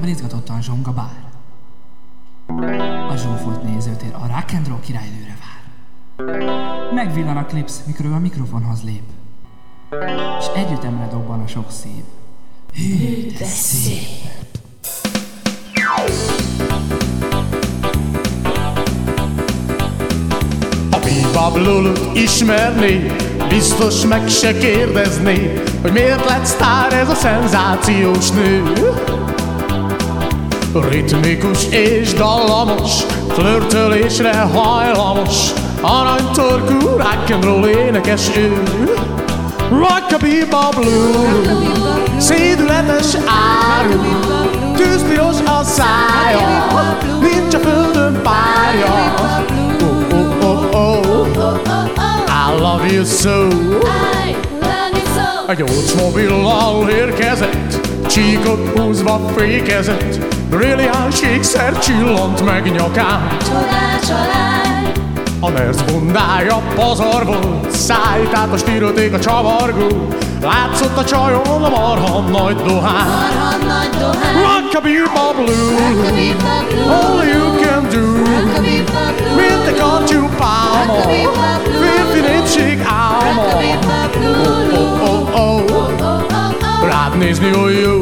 amikor izgatottan zsong a bár. A zsúfolt nézőtér a rock and roll királynőre vár. Megvillan a klipsz, mikor ő a mikrofonhoz lép, és együttemre dobban a sok szív. Hű, de szép! A Bebop Lulut ismerné, biztos meg se kérdezné, hogy miért lett sztár ez a szenzációs nő. Ritmikus és dallamos, flörtölésre hajlamos, aranytorkú rock'n'roll énekes ő. Rock a Bebop Lulut, szédületes áru, tűzpiros a szája, nincs a földön párja. I love you so. A gyors mobillal érkezett, csíkot húzva fékezett, brilliáns ékszer csillant meg nyakán. A nerc bundája pazar volt, szájtát a stíroték csavargó, látszott a csajon a marha nagy dohán. Rock a Bebop Lulut, all you can do, mint a kartyú pálma, férfi népség álma. Rád nézni olyan jó.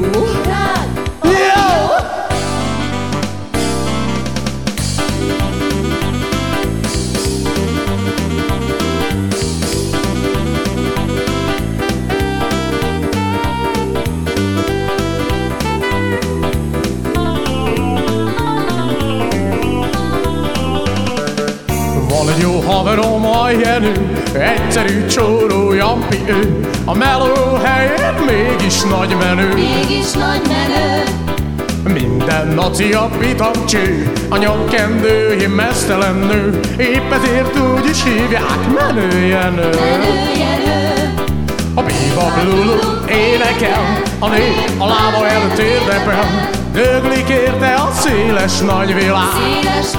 Van egy jó haverom, a Jenő, egyszerű csóró jampi ő, a meló helyén mégis nagy menő. Minden naci a pitamcső, a nyomkendő, mesztelen nő, épp ezért úgy is hívják Menő Jenő. A Bebop Lulut énekel, a nép a lába előtt érdepel, döglik érte a széles nagy világ.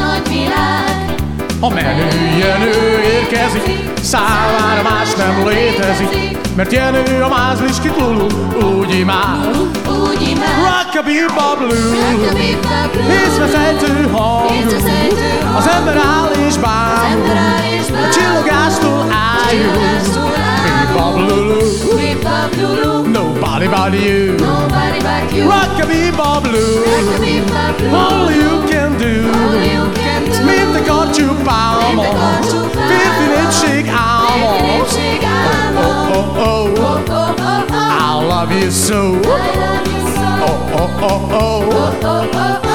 A Menő Jenő érkezik, számára más nem létezik, mert Jenő a mázliskit Lulu úgy imád. Rock a Bebop Lulut, észreszejtő hangú, az ember áll és bámul, a csillogástól ájul. Bebop Lulut, nobody but you. Rock a Bebop Lulut, all you can do, mint a kartyú pálma, férfi népség álma. I love you so.